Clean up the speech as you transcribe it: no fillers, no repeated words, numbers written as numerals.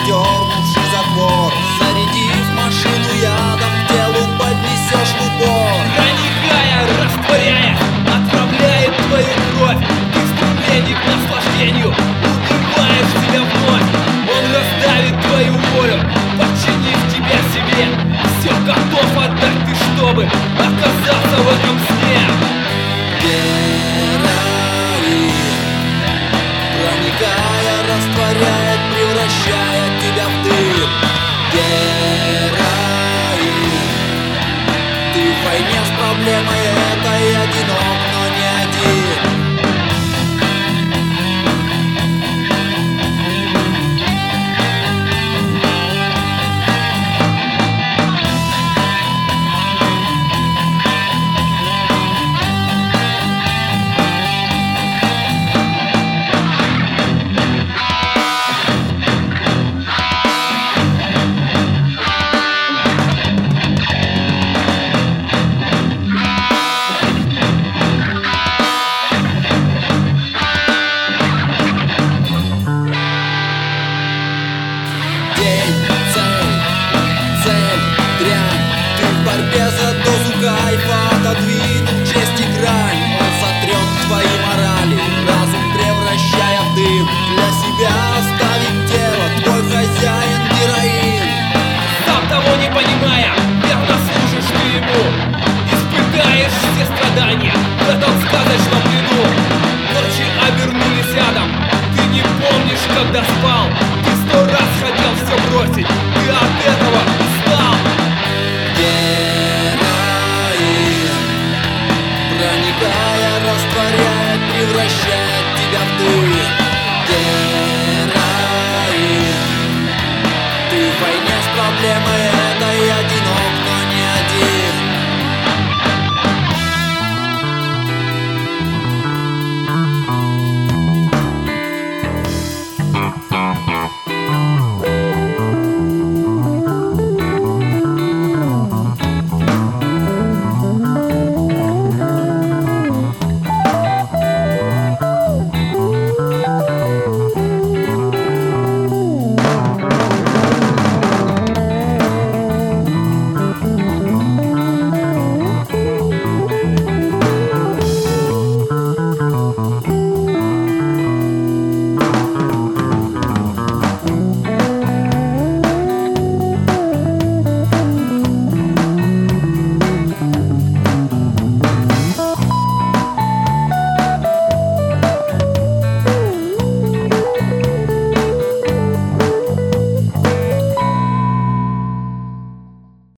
дернувший затвор. Зарядив машину ядом, к телу поднесешь в упор. Проникая, растворяя, отправляет твою кровь. Ты стремление к наслаждению, убиваешь себя вновь. Он раздавит твою волю, подчинив тебя себе. Все готов отдать ты, чтобы оказаться в этом сне. Героин, проникая, растворяет, превращая тебя в дым. Героин, ты в войне с проблемой этой, одинок, но не один. В борьбе за дозу кайфа отодвинул честь и грань. Он сотрет твои морали, разум превращая в дым. Для себя оставит тело, твой хозяин героин. Сам того не понимая, верно служишь ты ему. Испытаешь все страдания в этом сказочном плену. Ночи обернулись адом, ты не помнишь, когда спал. Ты 100 раз хотел все бросить, ты от этого устал. Героин, проникая, растворяет, превращает тебя в дым.